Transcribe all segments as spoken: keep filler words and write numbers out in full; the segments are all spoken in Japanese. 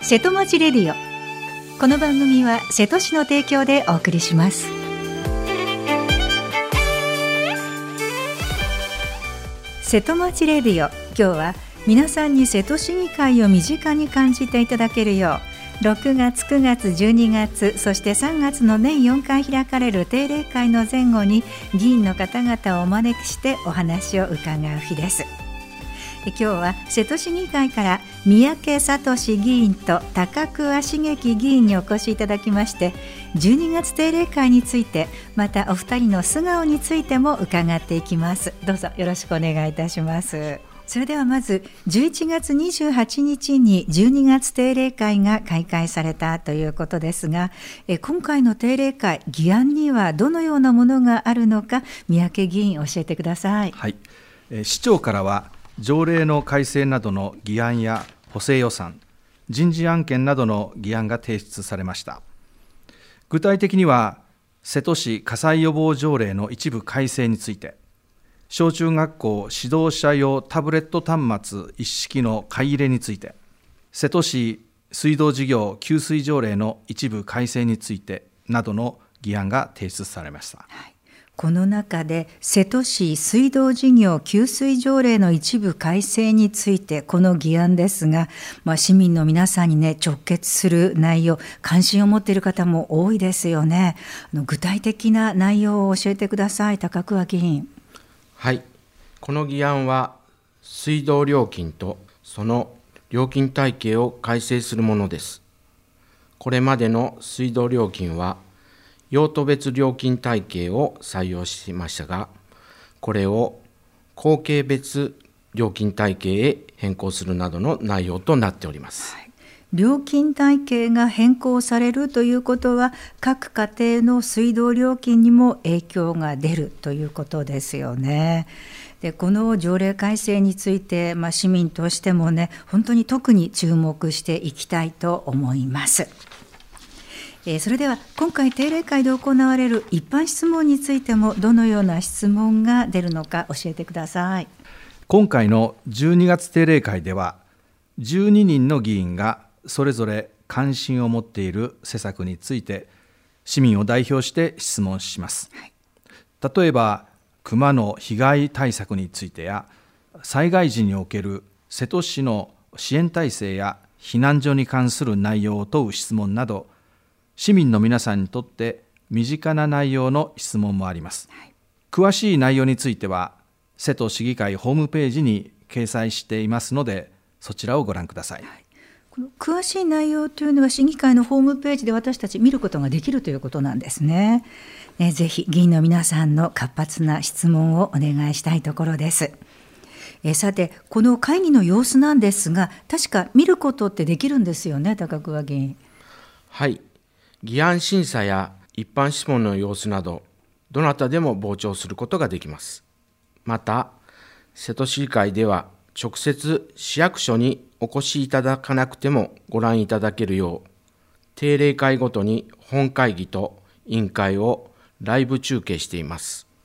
瀬戸町レディオ。この番組は瀬戸市の提供でお送りします。瀬戸町レディオ、今日は皆さんに瀬戸市議会を身近に感じていただけるよう、ろくがつ、くがつ、じゅうにがつ、そしてさんがつの年よんかい開かれる定例会の前後に議員の方々をお招きしてお話を伺う日です。今日は瀬戸市議会から三宅聡議員と高桑茂樹議員にお越しいただきまして、じゅうにがつ定例会について、またお二人の素顔についても伺っていきます。どうぞよろしくお願いいたします。それではまずじゅういちがつにじゅうはちにちにじゅうにがつ定例会が開会されたということですが、え今回の定例会、議案にはどのようなものがあるのか、三宅議員教えてください。 はい、えー、市長からは条例の改正などの議案や補正予算、人事案件などの議案が提出されました。具体的には、瀬戸市火災予防条例の一部改正について、小中学校指導者用タブレット端末一式の買い入れについて、瀬戸市水道事業給水条例の一部改正についてなどの議案が提出されました。はい、 この中で瀬戸市水道事業給水条例の一部改正について、この議案ですが、まあ、市民の皆さんにね、直結する内容、関心を持っている方も多いですよね。あの具体的な内容を教えてください。高桑議員。 はい、この議案は水道料金とその料金体系を改正するものです。これまでの水道料金は用途別料金体系を採用しましたが、これを口径別料金体系へ変更するなどの内容となっております。はい、 料金体系が変更されるということは、各家庭の水道料金にも影響が出るということですよね。でこの条例改正について、まあ、市民としてもね、本当に特に注目していきたいと思います。えー、それでは今回定例会で行われる一般質問についても、どのような質問が出るのか教えてください。 今回のじゅうにがつ定例会では、じゅうににんの議員がそれぞれ関心を持っている施策について市民を代表して質問します。はい、例えば熊の被害対策についてや、災害時における瀬戸市の支援体制や避難所に関する内容を問う質問など、市民の皆さんにとって身近な内容の質問もあります。はい、詳しい内容については瀬戸市議会ホームページに掲載していますので、そちらをご覧ください。はい、 この詳しい内容というのは市議会のホームページで私たち見ることができるということなんですね。ね、ぜひ議員の皆さんの活発な質問をお願いしたいところです。えさて、この会議の様子なんですが、確か見ることってできるんですよね、高桑議員。 はい、議案審査や一般質問の様子など、どなたでも傍聴することができます。また、瀬戸市議会では直接市役所にお越しいただかなくてもご覧いただけるよう、定例会ごとに本会議と委員会をライブ中継しています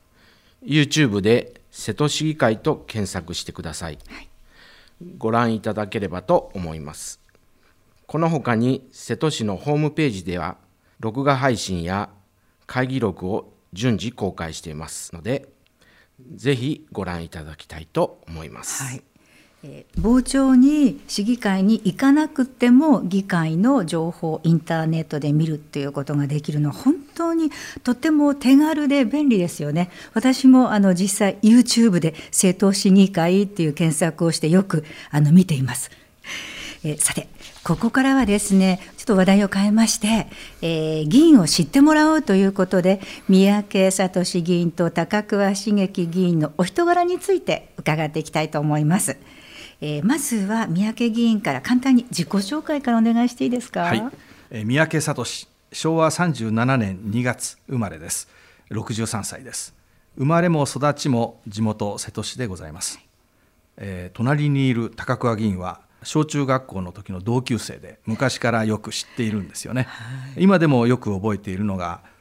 。YouTube で瀬戸市議会と検索してください。はい、ご覧いただければと思います。この他に瀬戸市のホームページでは、録画配信や会議録を順次公開していますので、ぜひご覧いただきたいと思います。はい、 えー、傍聴に市議会に行かなくても議会の情報インターネットで見るっていうことができるのは本当にとても手軽で便利ですよね。私もあの実際 YouTube で瀬戸市議会っていう検索をしてよくあの見ています。えー、さて、ここからはですね、ちょっと話題を変えまして、えー、議員を知ってもらおうということで、三宅聡議員と高桑茂樹議員のお人柄について伺っていきたいと思います。えー、まずは三宅議員から簡単に自己紹介からお願いしていいですか。 はい、えー、三宅聡、しょうわさんじゅうななねんにがつ生まれです。ろくじゅうさんさいです。生まれも育ちも地元瀬戸市でございます。えー、隣にいる高桑議員は小中学校の時の同級生で、昔からよく知っているんですよね。はい、今でもよく覚えているのが、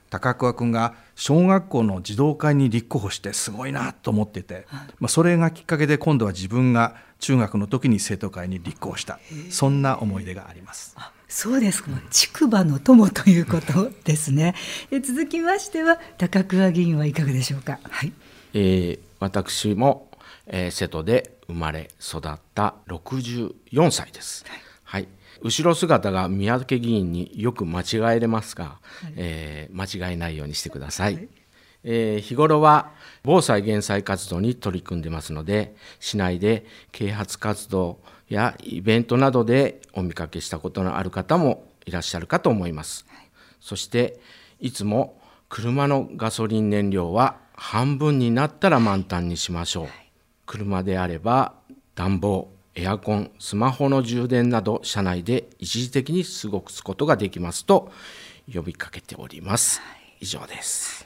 高桑君が小学校の児童会に立候補してすごいなと思ってて、まあ、それがきっかけで今度は自分が中学の時に生徒会に立候補した、そんな思い出があります。 あ、そうですか。竹馬の友ということですね。で、続きましては高桑議員はいかがでしょうか。はい、 えー、私も、えー、瀬戸で生まれ育ったろくじゅうよんさいです。はい、はい、後ろ姿が三宅議員によく間違えれますが、はい、えー、間違えないようにしてください。はい、えー、日頃は防災減災活動に取り組んでますので、市内で啓発活動やイベントなどでお見かけしたことのある方もいらっしゃるかと思います。はい、そしていつも車のガソリン燃料は半分になったら満タンにしましょう。はい、車であれば暖房、エアコン、スマホの充電など車内で一時的に過ごすことができますと呼びかけております。はい、以上です。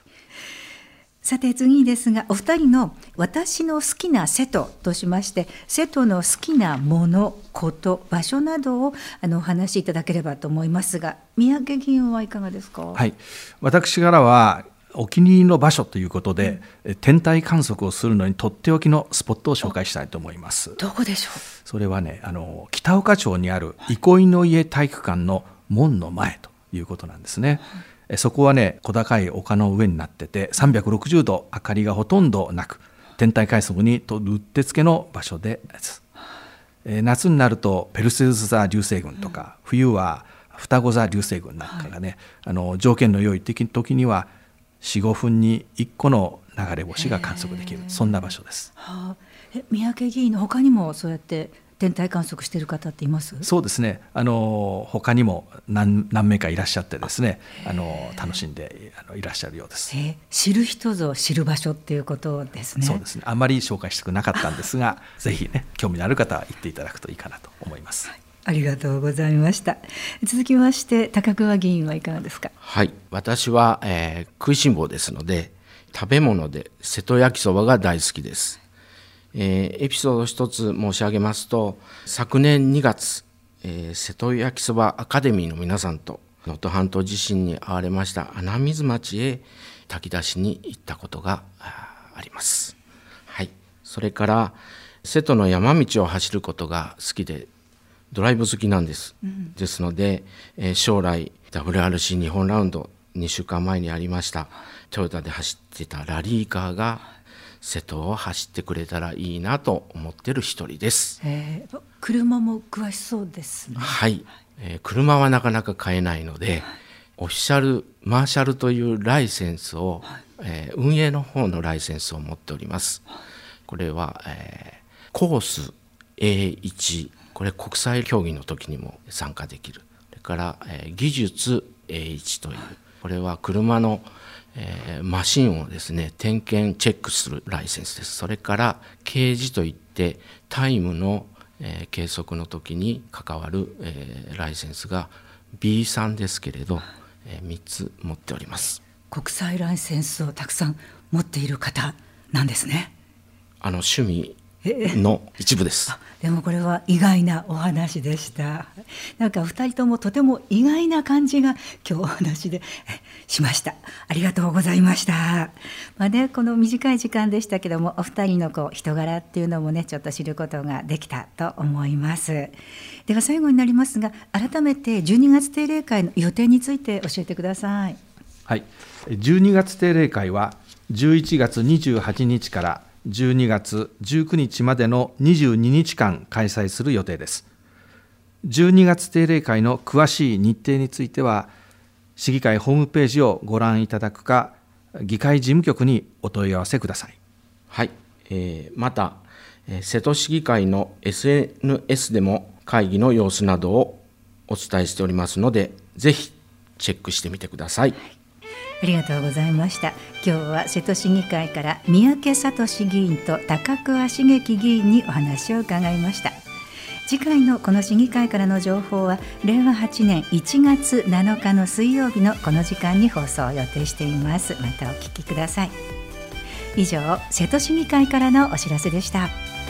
さて次ですが、お二人の私の好きな瀬戸としまして、瀬戸の好きなもの、こと、場所などをあのお話しいただければと思いますが、三宅議員はいかがですか。 はい、私からはお気に入りの場所ということで、うん、天体観測をするのにとっておきのスポットを紹介したいと思います。 どこでしょう。 それはね、あの北岡町にある憩いの家体育館の門の前ということなんですね。はい、そこはね、小高い丘の上になっててさんびゃくろくじゅうど明かりがほとんどなく、天体観測にとうってつけの場所でです。え夏になるとペルセウス座流星群とか、うん、冬は双子座流星群なんかがね、はい、あの条件の良い時にはよん、ごふんにいっこの流れ星が観測できる、そんな場所です。 はあ、え三宅議員の他にもそうやって天体観測している方っています？ そうですね、あの他にも 何, 何名かいらっしゃってですね、あの楽しんであのいらっしゃるようです。 知る人ぞ知る場所っていうことですね。 そうですね、あまり紹介したくなかったんですがぜひね、興味のある方は行っていただくといいかなと思います。はい、 ありがとうございました。続きまして高桑議員はいかがですか。 はい、私は、えー、食いしん坊ですので、食べ物で瀬戸焼きそばが大好きです。えー、エピソード一つ申し上げますと、昨年にがつ、えー、瀬戸焼きそばアカデミーの皆さんと能登半島地震に遭われました穴水町へ炊き出しに行ったことがあります。はい、それから瀬戸の山道を走ることが好きで、ドライブ好きなんです。うん、ですので、えー、将来 ダブリューアールシー 日本ラウンドにしゅうかんまえにありましたトヨタで走ってたラリーカーが瀬戸を走ってくれたらいいなと思ってる一人です。 えー、車も詳しそうですね。 はい、えー、車はなかなか買えないので、はい、オフィシャルマーシャルというライセンスを、はい、えー、運営の方のライセンスを持っております。これは、えー、コース エーワン、 これ国際競技の時にも参加できる。それから、えー、技術 エーワン という、これは車のえー、マシンをですね点検チェックするライセンスです。それから掲示といってタイムの、えー、計測の時に関わる、えー、ライセンスが ビースリー ですけれど、えー、みっつ持っております。 国際ライセンスをたくさん持っている方なんですね。 あの趣味の一部です。 でもこれは意外なお話でした。なんか二人ともとても意外な感じが今日お話でしました。ありがとうございました。まあね、この短い時間でしたけども、お二人のこう人柄っていうのもね、ちょっと知ることができたと思います。では最後になりますが、改めてじゅうにがつ定例会の予定について教えてください。 はい、じゅうにがつ定例会はじゅういちがつにじゅうはちにちからじゅうにがつじゅうくにちまでのにじゅうににちかん開催する予定です。じゅうにがつ定例会の詳しい日程については、市議会ホームページをご覧いただくか、議会事務局にお問い合わせください。 はい、えー、また、えー、瀬戸市議会の エスエヌエス でも会議の様子などをお伝えしておりますので、ぜひチェックしてみてください。 ありがとうございました。今日は瀬戸市議会から三宅聡議員と高桑茂樹議員にお話を伺いました。次回のこの市議会からの情報はれいわはちねんいちがつなのかの水曜日のこの時間に放送を予定しています。またお聞きください。以上、瀬戸市議会からのお知らせでした。